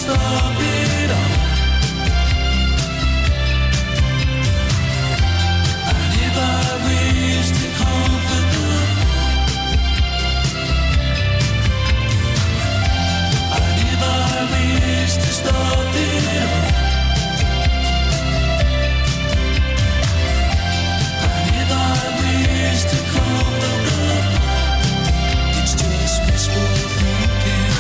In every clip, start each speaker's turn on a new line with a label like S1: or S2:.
S1: stop it all. And if I wish to comfort the fall, and if I wish to stop it all, and if I wish to comfort the fall, it's just wishful thinking.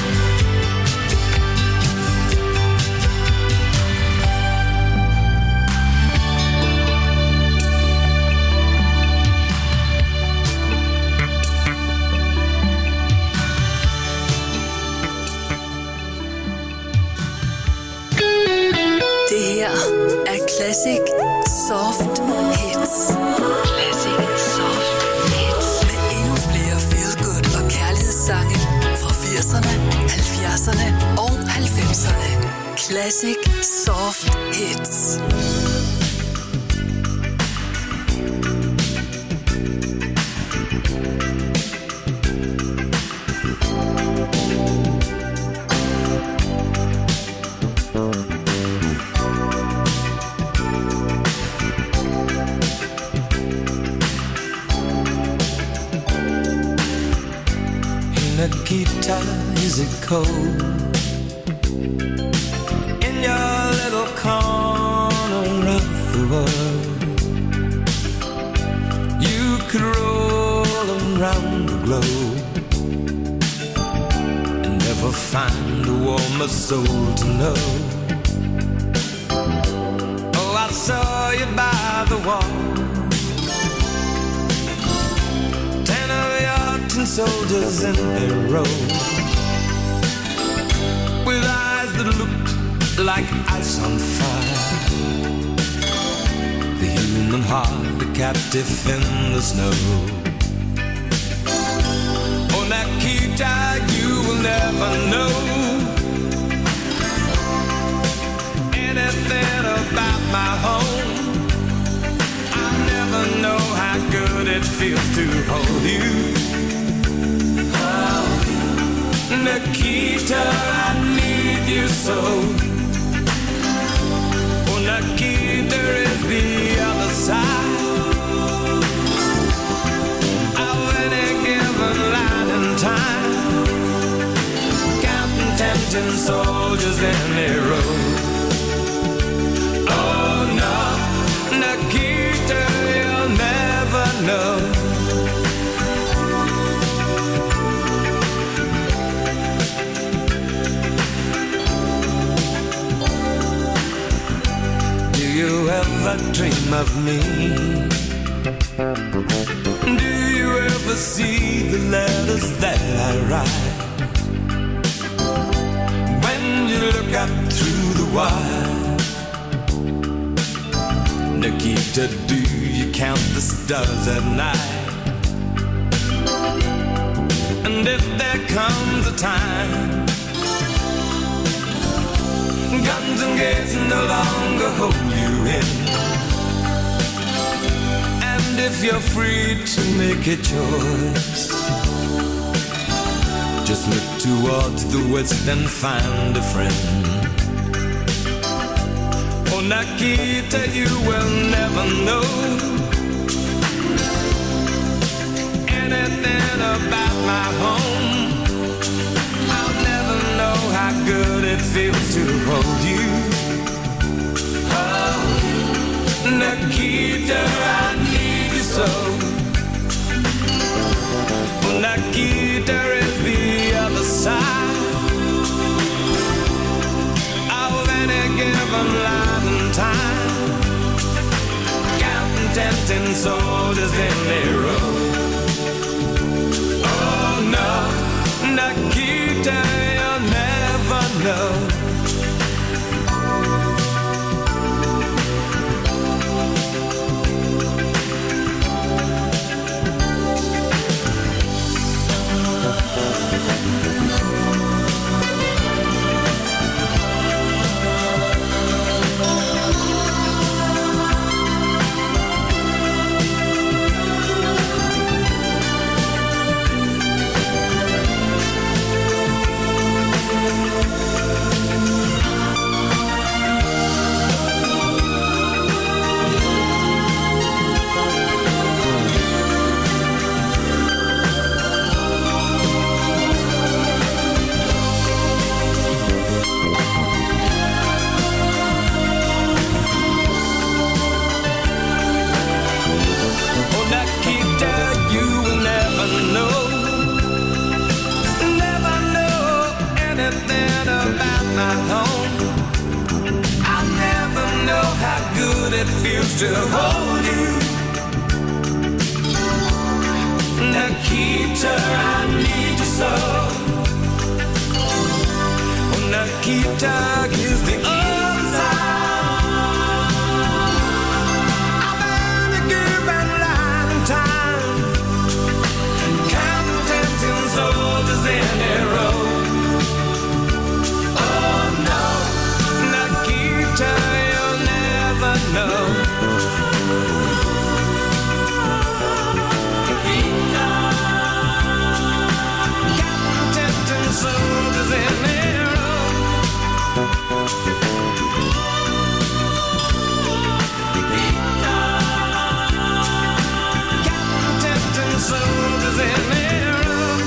S2: Det her er Classic Soft Hits. Classic Soft Hits. Med endnu flere feel-good og kærlighedssange fra 80'erne, 70'erne og 90'erne. Classic Soft Hits.
S1: Nikita, is it cold in your little corner of the world? You could roll around the globe and never find a warmer soul to know. Oh, I saw you by the wall, 10 of your tin soldiers in their row, with eyes that looked like ice on fire, the human heart a captive in the snow. Oh, Nikita, you will never know anything about my home. I never know how good it feels to hold you. Nikita, I need you so. Oh, Nikita is the other side of any given line in time, counting tempting soldiers in their row. Oh no, Nikita, you'll never know. Do you ever dream of me? Do you ever see the letters that I write? When you look up through the wire, Nikita, do you count the stars at night? And if there comes a time guns and gates no longer hold you in, and if you're free to make a choice, just look towards the west and find a friend. Oh, Nikita, you will never know anything about my home. I'll never know how good it feels to hold you. Oh, Nikita, I need you so. Oh, Nikita is the other side of any given line and time, counting tempting soldiers in their row. Oh no, Nikita, you'll never know. everything about my home. I'll never know how good it feels to hold you. Nikita, I need you so. Nikita is the answer. I've been a given line time, counting tempting soldiers in a row. Oh no, Nikita, you'll never know. Nikita, counting tempting soldiers in a row. Soldiers in their room.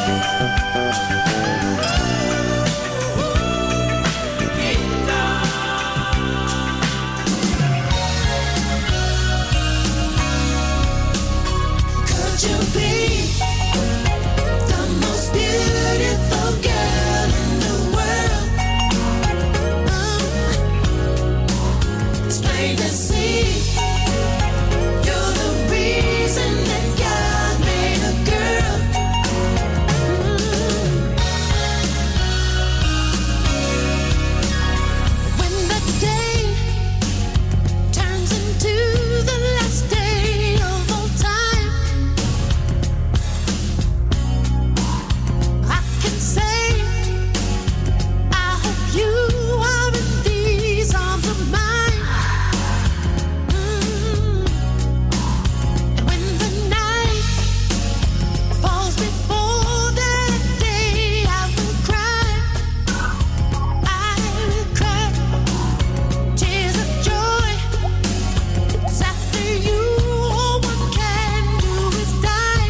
S1: Could you be the most beautiful girl in the world? It's plain to see you're the reason that God made a girl. When the day turns into the last day of all time, I can say I hope you are in these arms of mine. And when the night falls before that day, I will cry. I will cry tears of joy. 'Cause after you, all one can do is die.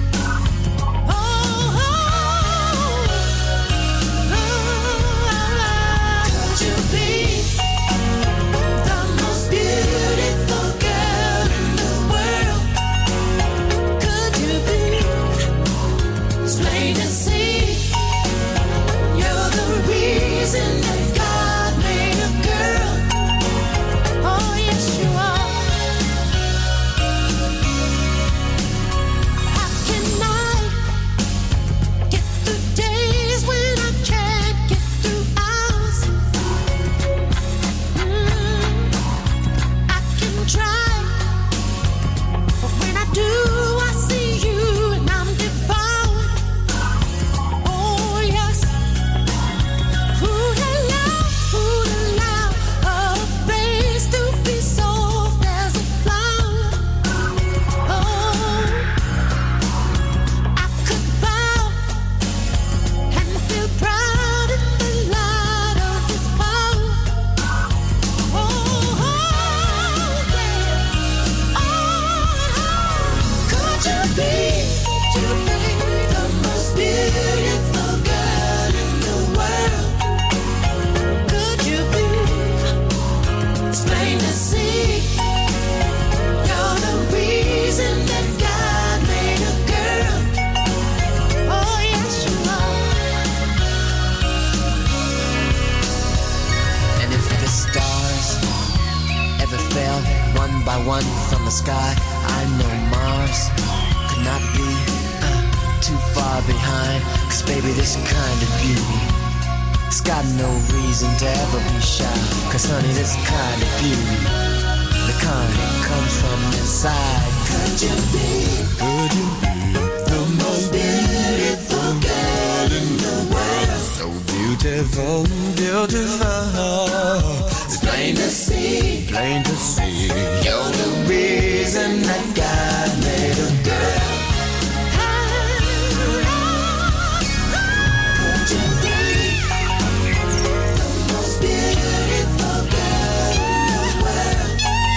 S1: Could you be the most beautiful girl in the world? Could you be? It's plain to see you're the reason that God made a girl. Oh yes you are. How can I get through days when I can't get through hours? I can try, but when I do, I see you and I'm devoured. Oh yes, who'd allow a face to be soft as a flower? Oh, I could bow and feel proud in the light of His power. Oh yeah, could you be the most beautiful girl in the world? Could you be? It's plain to see you're the reason that God made a girl. Oh yes you are.
S3: And if the stars ever fell one by one from the sky, I know Mars could not be too far behind. 'Cause baby, this kind of beauty, it's got no reason to ever be shy. 'Cause honey, this kind of beauty, the kind that comes from inside.
S1: Could you be the most beautiful girl in the world? So beautiful, beautiful. It's plain to see you're the reason that God made a girl. Could you be the most beautiful girl in the world?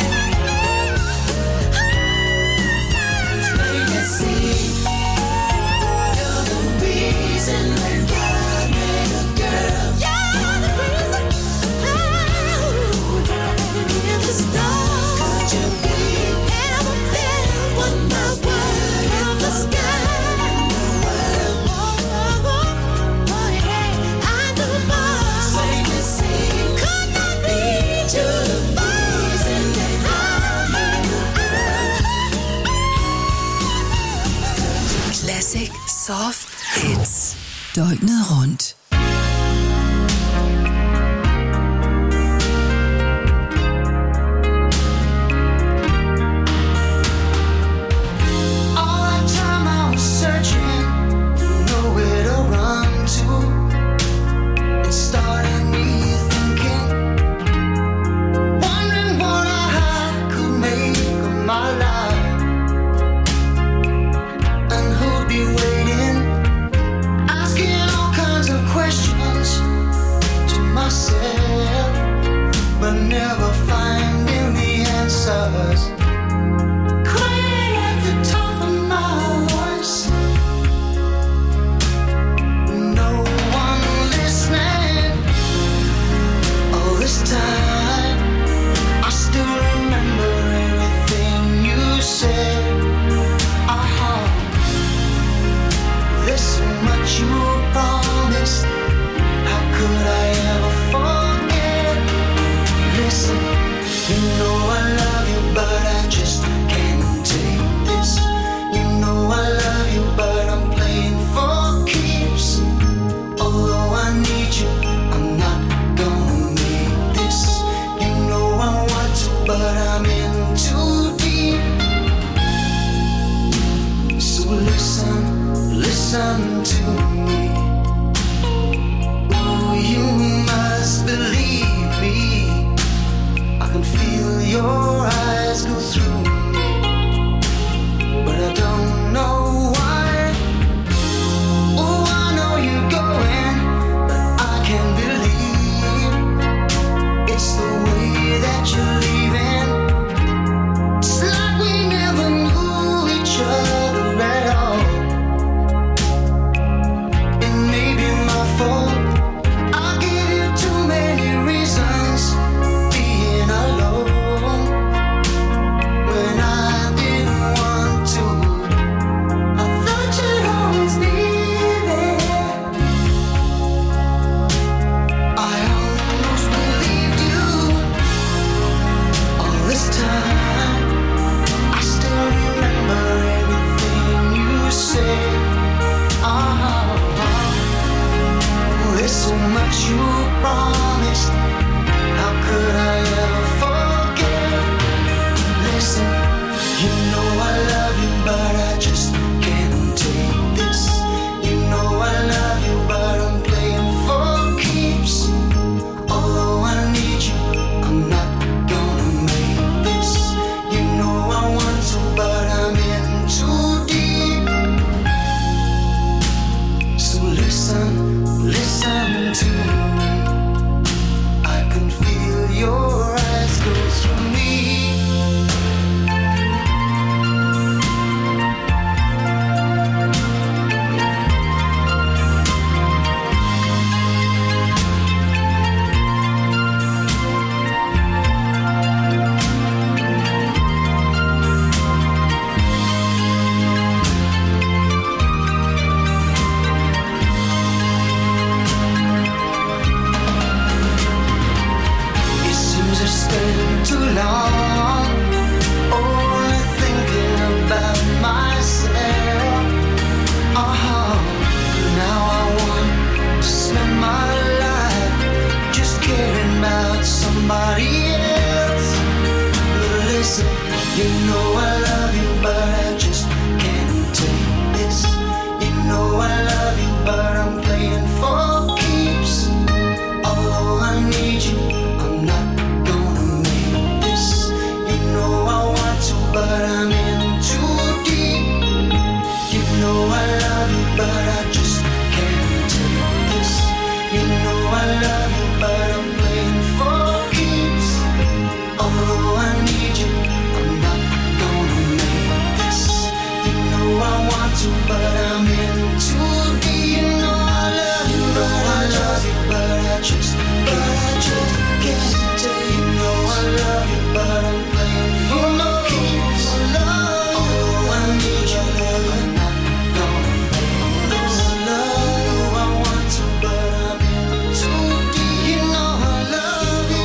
S1: It's plain to see you're the reason that God made a girl. You're the reason. In the stars, could you be ever feel one
S2: døgnet rundt.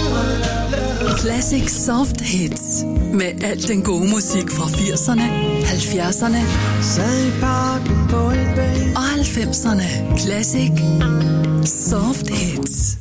S2: Classic Soft Hits med al den gode musik fra 80'erne, 70'erne og 90'erne. Classic Soft Hits.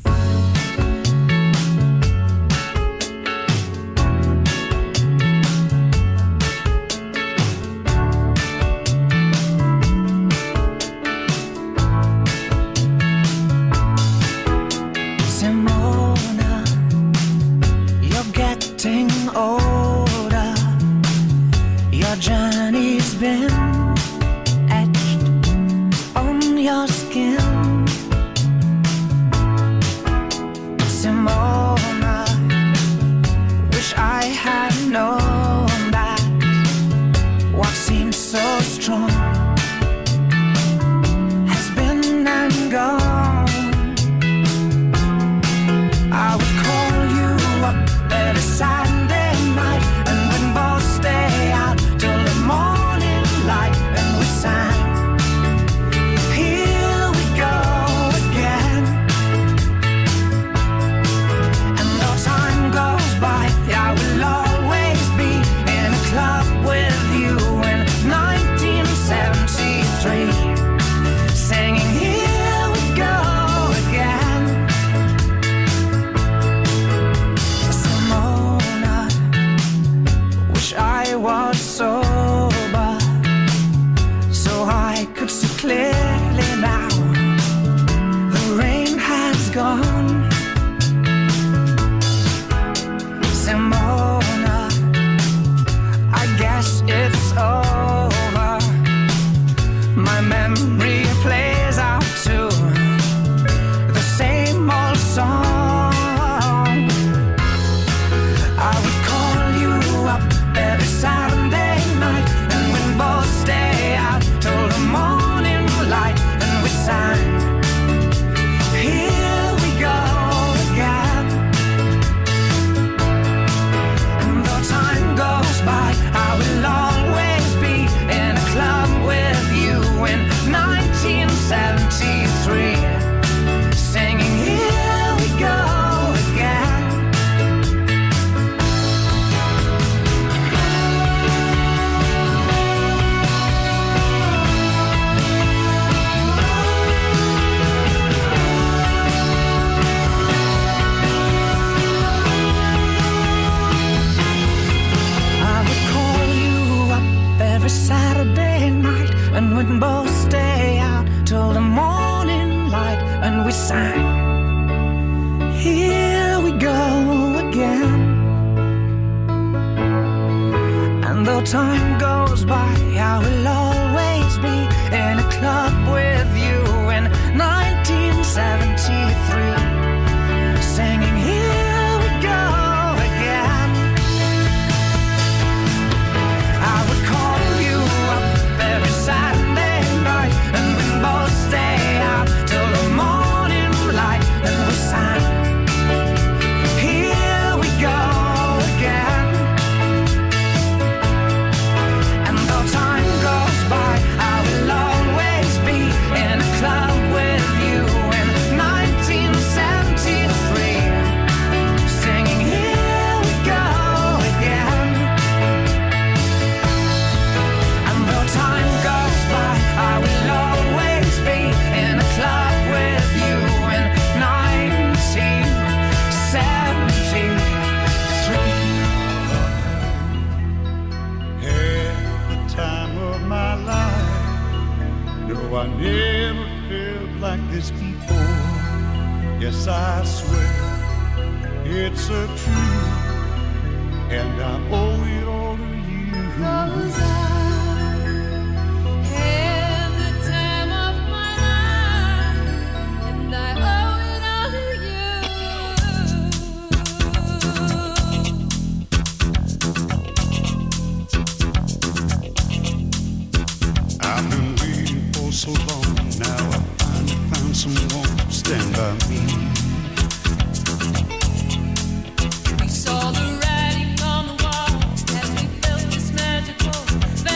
S1: We saw the writing on the wall as we felt this magical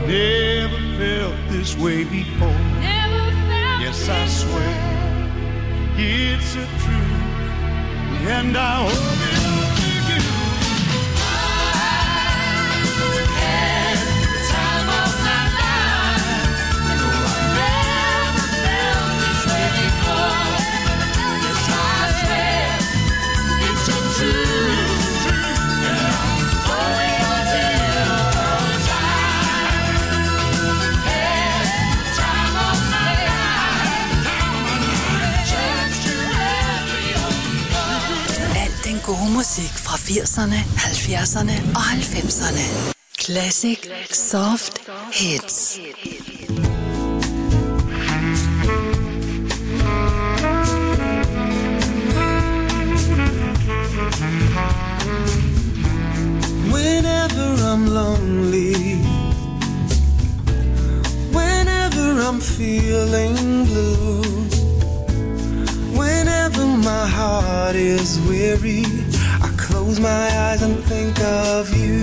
S4: Never felt this way before. Yes, I swear it's a truth, and I owe it all to you. I had the time of my life. No, I never felt this way before. Yes, I swear it's a truth, and I owe it all to you. 'Cause I had the time of my life. Chance to have
S2: Al den gode musik fra 80'erne, 70'erne og 90'erne. Classic Soft Hits.
S5: Whenever I'm lonely, whenever I'm feeling blue, whenever my heart is weary, I close my eyes and think of you.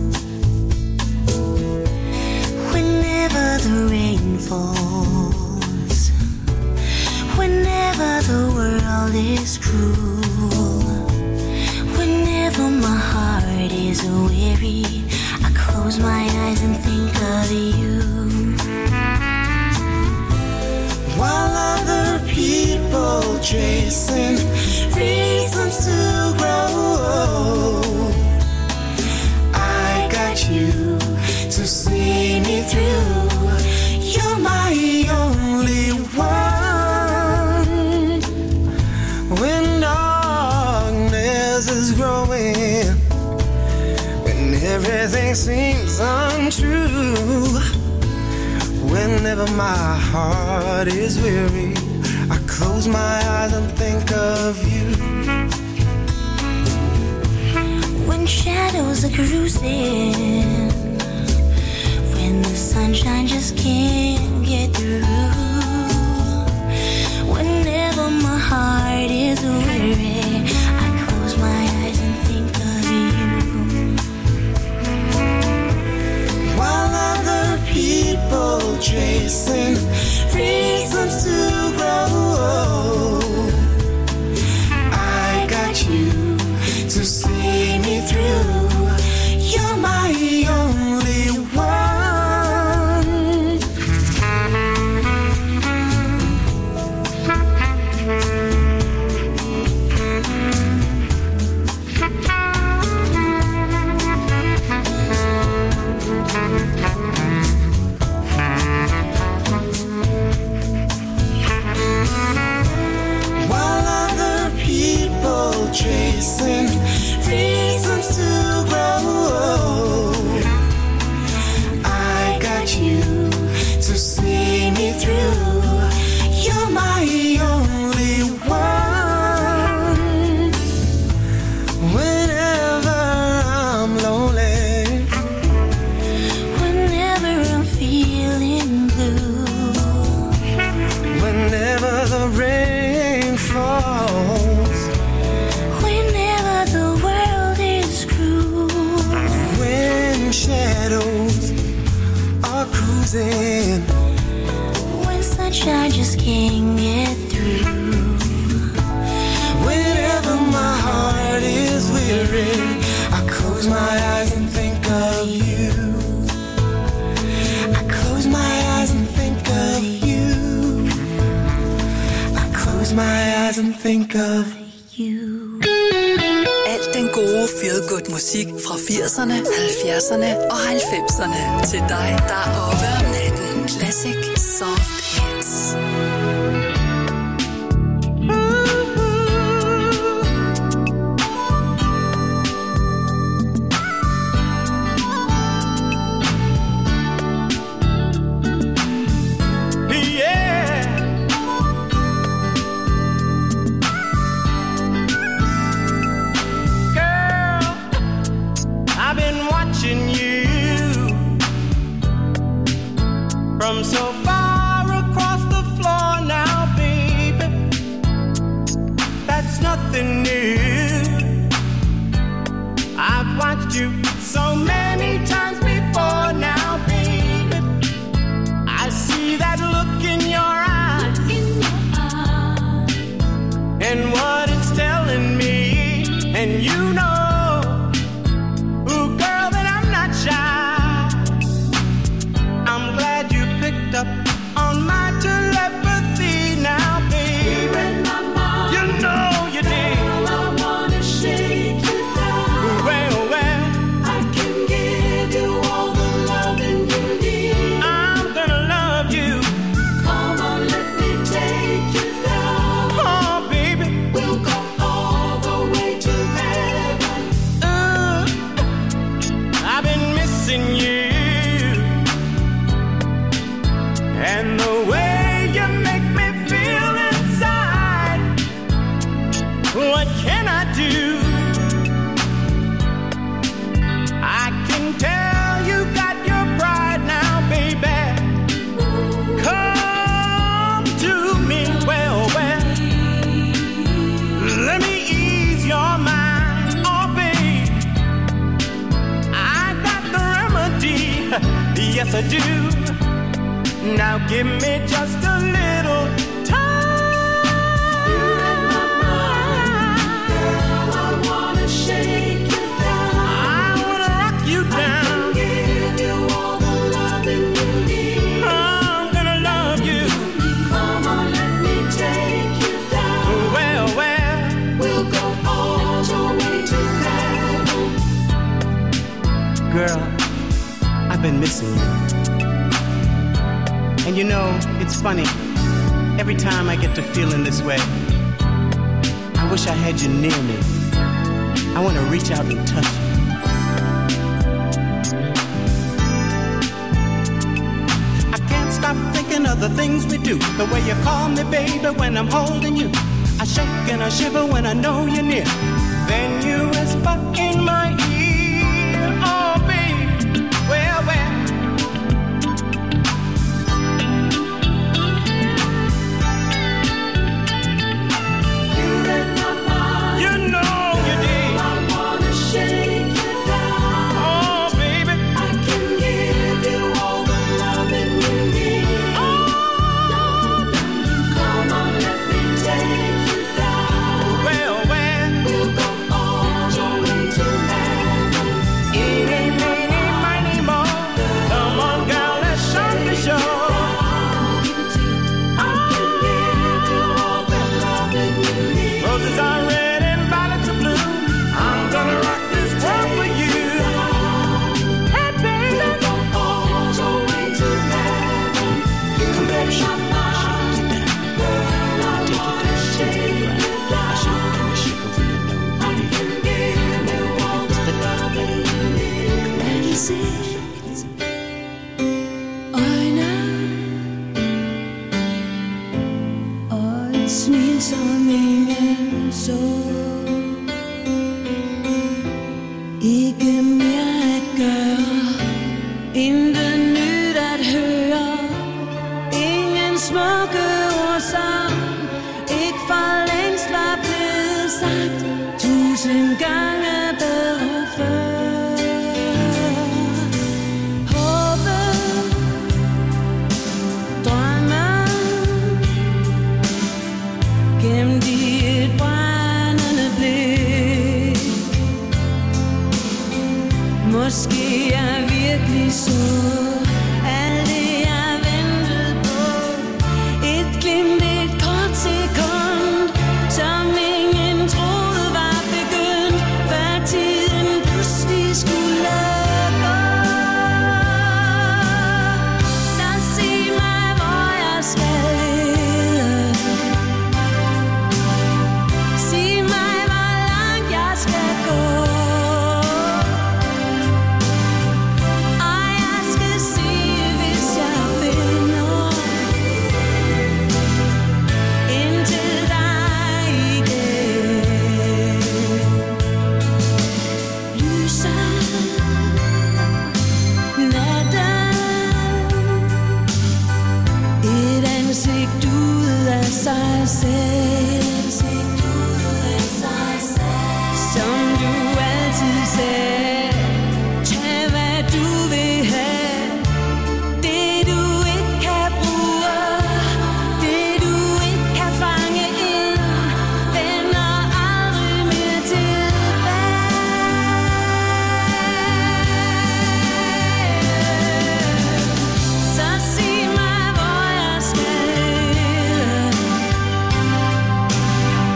S6: Whenever the rain falls, whenever the world is cruel, whenever my heart is weary, I close my eyes and think of you.
S5: While other people chasing reasons to grow, I got you to see me through. You're my only one. When darkness is growing, when everything seems untrue, whenever my heart is weary, I close my eyes and think of you.
S6: When shadows are cruising, when the sunshine just can't get through, whenever my heart is weary, I close my eyes and think of you.
S5: While other people chasing reasons to grow, I got you to see me through. You're my only one. While other people chasing reasons to grow, I got you to see me through. You're my only one. Whenever I'm lonely,
S6: Whenever I'm feeling blue,
S5: whenever the rain falls,
S6: whenever the world is cruel,
S5: when shadows are cruising,
S6: when sunshine just can't get through,
S5: whenever my heart is weary, I close my eyes and think of you. I close my eyes and think of you. I close my eyes and think of
S6: you.
S2: Al den gode feel-good musik fra 80'erne, 70'erne og 90'erne. Til dig, der er oppe om natten. Classic Soft Hits.
S7: From so far across the floor now, baby, that's nothing new. I've watched you so many times before now, baby. and the way you make me feel inside. What can I do? I can tell you got your pride now, baby. Come to me, well, well. Let me ease your mind, oh babe. I got the remedy, yes I do. Now give me just a little time. You're in my mind, girl, I wanna shake you down. I wanna rock you down. I can give you all the loving you need. I'm gonna love you. Come on, let me take you down. Well, well, we'll go all the way to heaven. Girl, I've been missing you. And you know, it's funny, every time I get to feeling this way, I wish I had you near me. I want to reach out and touch you. I can't stop thinking of the things we do, the way you call me baby when I'm holding you. I shake and I shiver when I know you're near. Then you whisper in my ear, oh babe, well, well.
S1: Måske jeg virkelig så alt det jeg ventede på. Et glimt, et kort sekund, som ingen troede var begyndt, før tiden pludselig skulle gå. Så sig mig, hvor jeg skal lede. Sig mig, hvor langt jeg skal gå. Sig selv, som du altid sagde, tag hvad du vil have, det du ikke kan bruge, det du ikke kan fange ind, vender aldrig mere tilbage. Så sig mig, hvor jeg skal lede.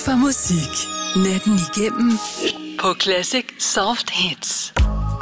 S2: for musik. Natten igennem på Classic Soft Hits.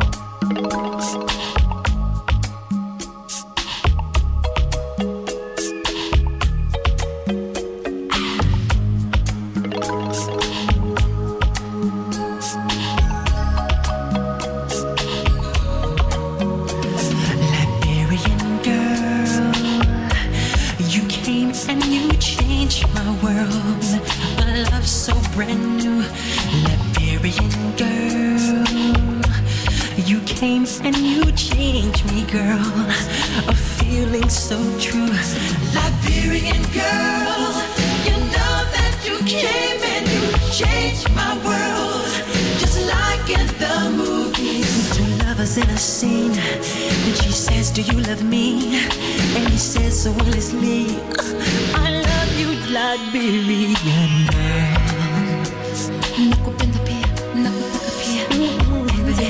S8: Brand new Liberian girl, you came and you changed me, girl. A feeling so true. Liberian girl, you know that you came and you changed my world, just like in the movies. Two lovers in a scene, and she says, "Do you love me?" And he says so honestly, "I love you, Liberian girl." Nakupenda pia, nakutaka pia, baby.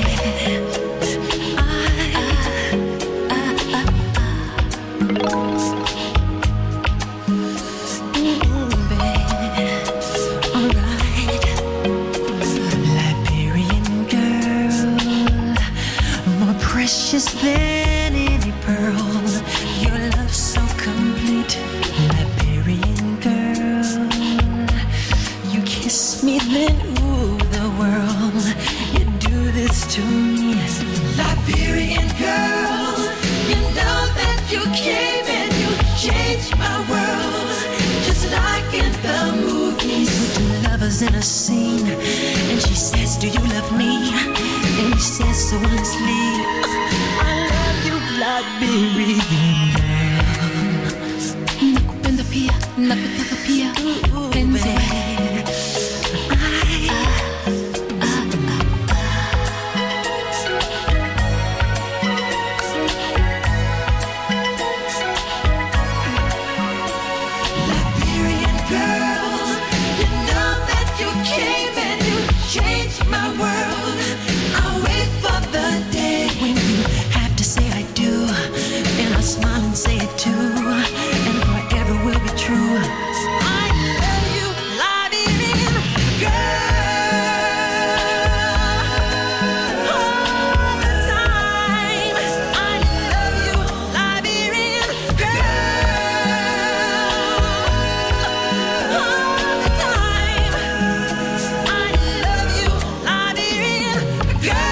S8: Baby. Alright. Liberian girl, more precious than any pearl. Your love's so complete. Liberian girl, you kiss me then ooh the world, you do this to me. Liberian girl, you know that you came and you changed my world, just like in the movies. Two lovers in a scene, and she says, "Do you love me?" And he says so honestly, "I love you, Liberian girl." Nakupenda pia, nakutaka pia, baby. Smile and say it too, and forever will be true. I love you, Liberian girl. All the time, I love you, Liberian girl. All the time, I love you, Liberian girl.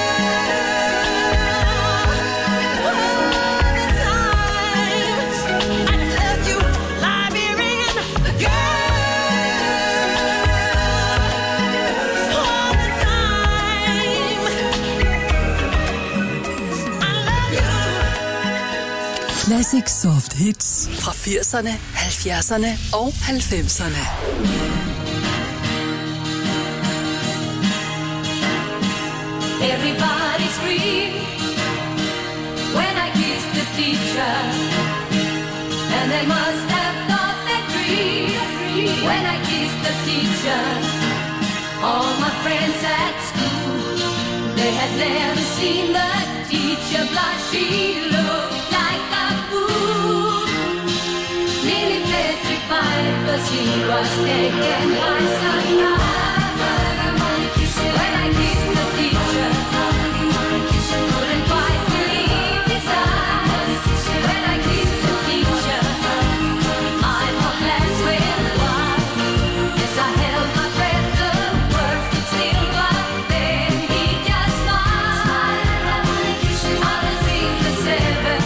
S2: Classic Soft Hits fra 80'erne, 70'erne og 90'erne.
S4: Everybody screamed when I kissed the teacher, and they must have thought that dream when I kissed the teacher. All my friends at school, they had never seen the teacher blush. She looked like a fool, nearly petrified, 'cause he was taken by surprise. When I kissed the teacher, couldn't quite believe his eyes. When I kissed the teacher, I thought that's when why. Yes, I held my breath, the words could still go out. Then he just smiled. I was in the 7th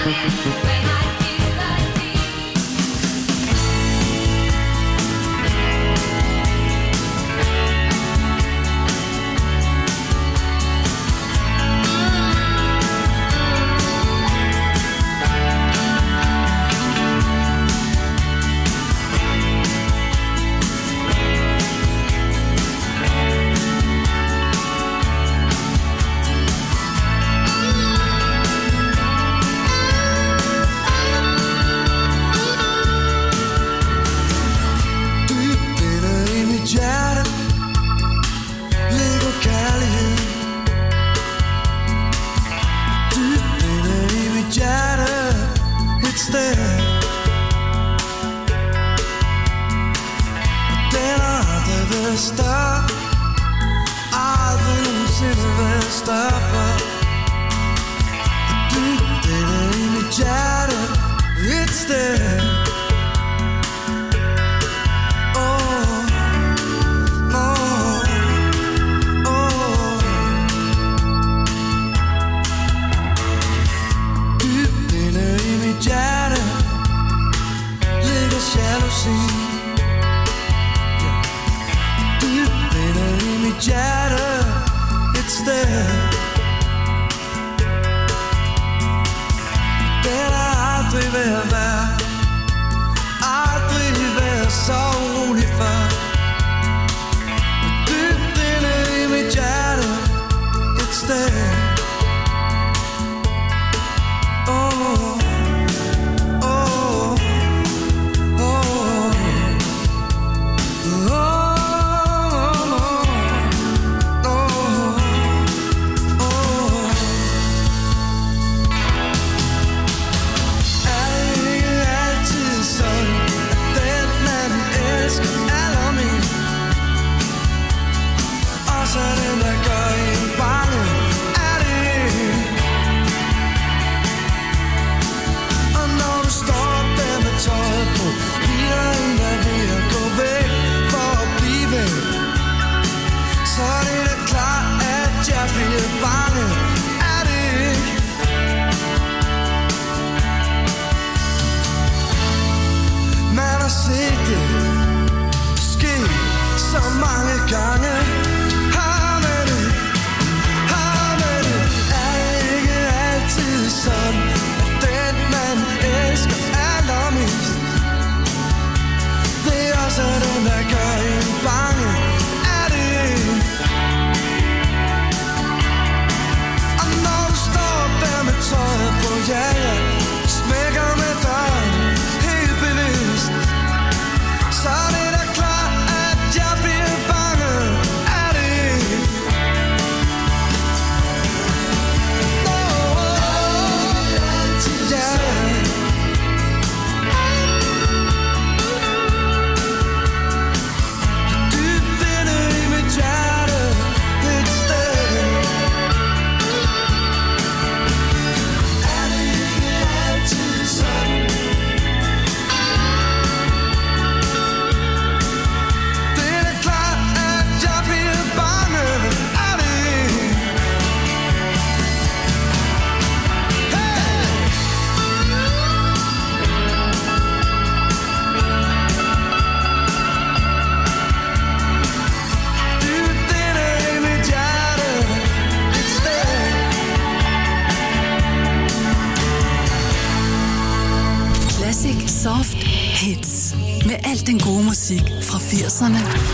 S2: Soft Hits. Med al den gode musik fra 80'erne,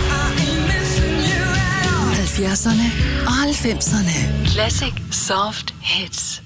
S2: 70'erne og 90'erne. Classic Soft Hits.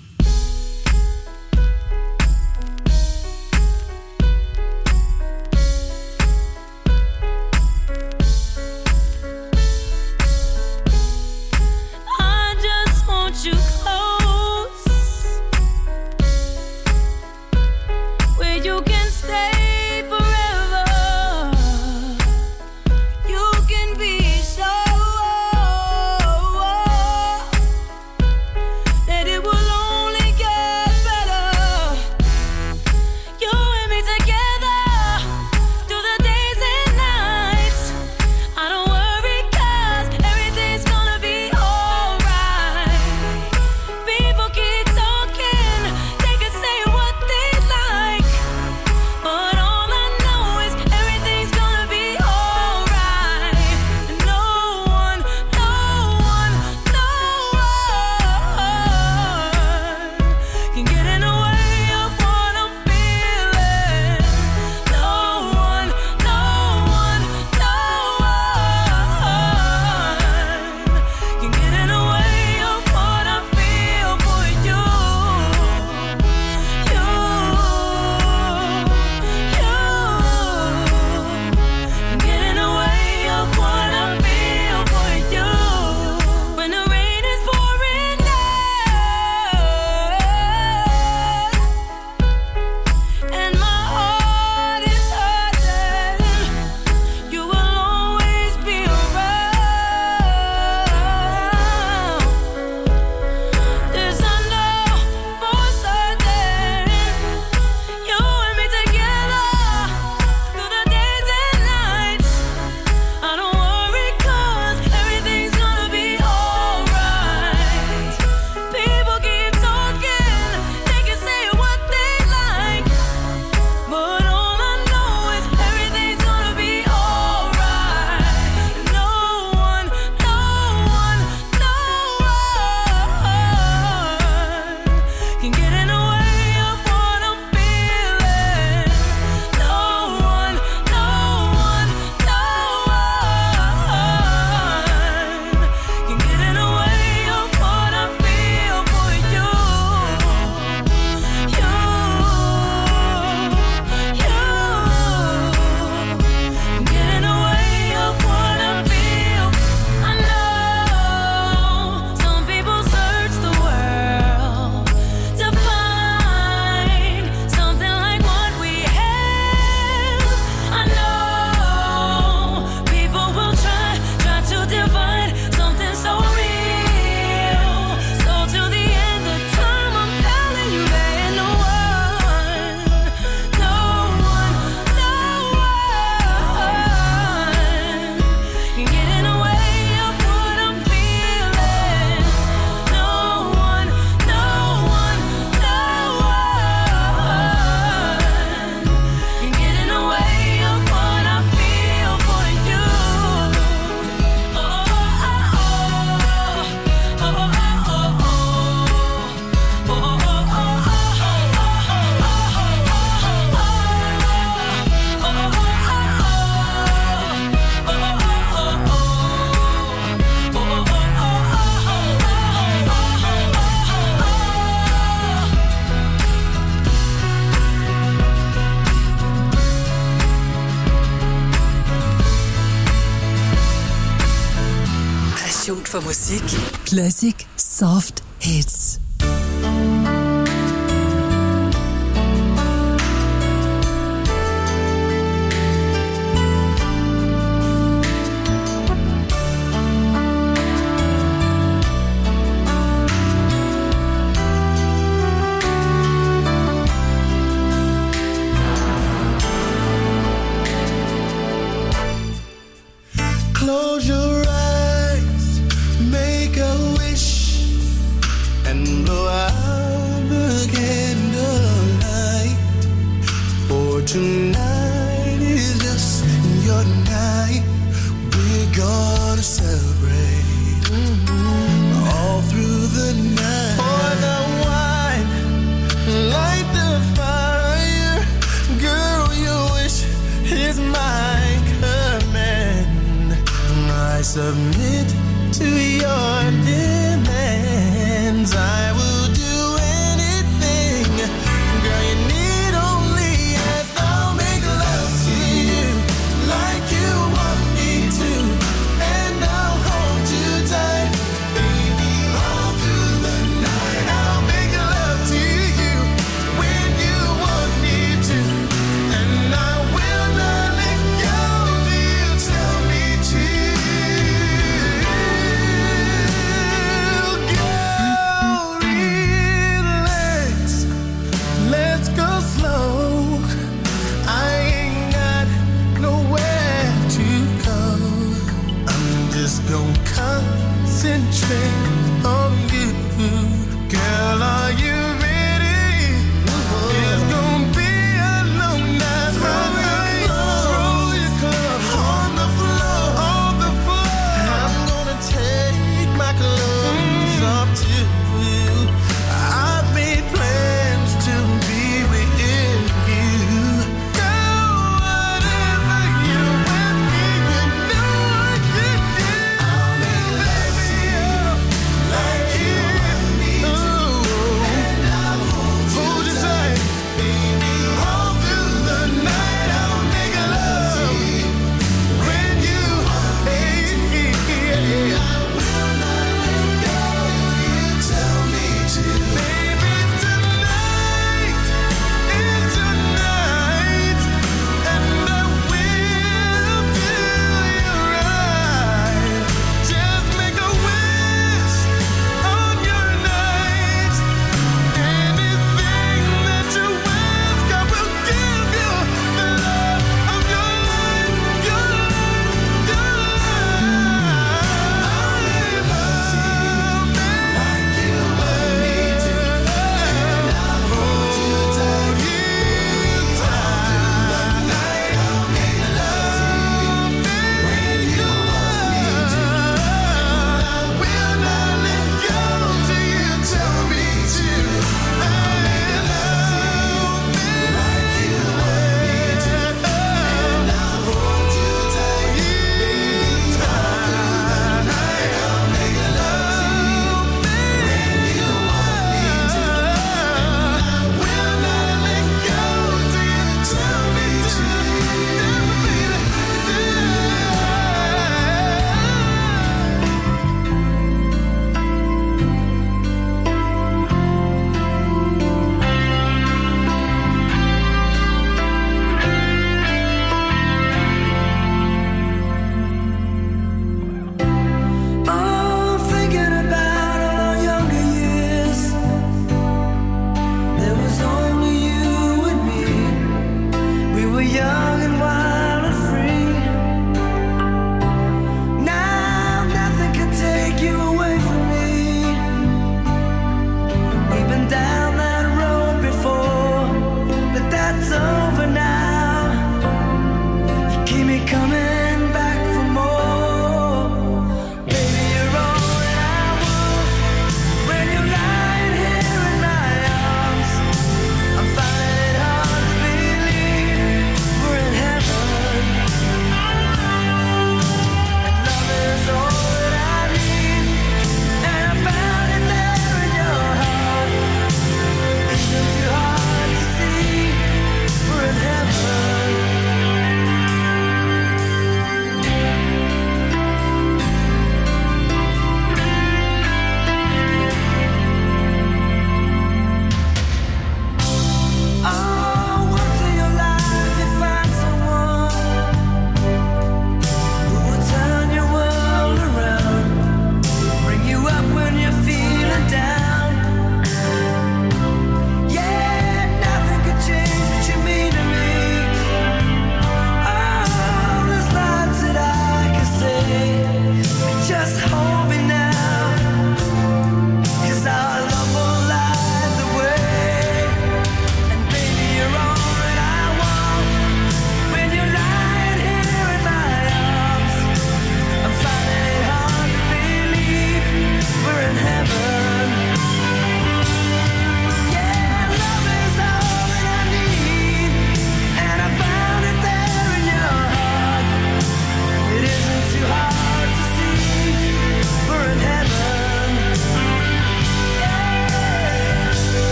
S9: That it will only
S2: for musik. Classic Soft Hits.
S5: Close your eyes, make a wish, and blow out the candlelight. For tonight is just your night. We're gonna celebrate all through the night. Pour the wine, light the fire. Girl, your wish is my command. I submit to your demands. I will do anything. Girl, you need only ask. I'll make love to you like you want me to, and I'll hold you tight, baby, all through the night. I'll make love to you when you want me to, and I will not let go till you tell me to. Let's go slow. I ain't got nowhere to go. I'm just gonna concentrate on you. Girl, are you ready? It's gonna be a long night. Throw your clothes on the floor. I'm gonna take my clothes off too. I've made plans to be with you. Girl, whatever you want me, you know I could do. I'll make love to you like you want me to,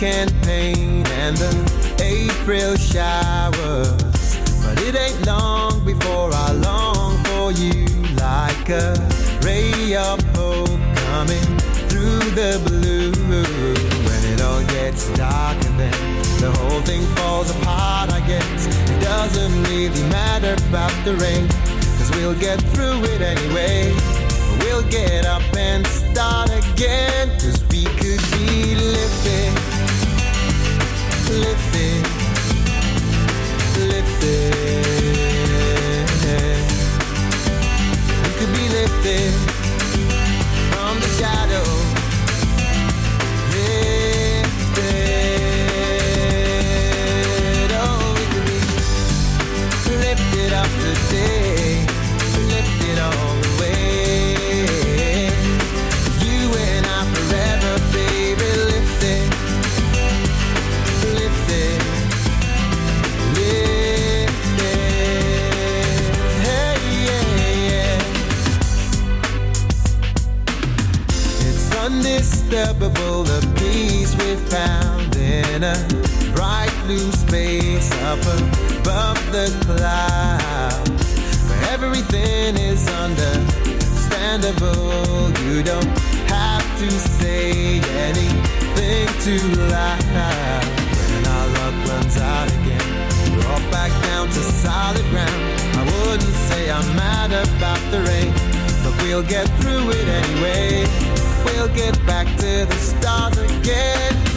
S5: can paint and the April showers. But it ain't long before I long for you, like a ray of hope coming through the blue. When it all gets dark and then the whole thing falls apart, I guess it doesn't really matter about the rain, 'cause we'll get through it anyway. We'll get up and start again, 'cause we could be lifted, lifted, lifted. We could be lifted from the shadow, lifted. Oh, we could be lifted up today, lifted all the way. You and I forever, baby, lifted, lifted, lifted. Hey, yeah, yeah. It's undisturbable, the peace we found in a bright blue space up above the clouds, where everything is understandable. You don't have to say anything too loud. When our luck runs out again, we're all back down to solid ground. I wouldn't say I'm mad about the rain, but we'll get through it anyway. We'll get back to the stars again.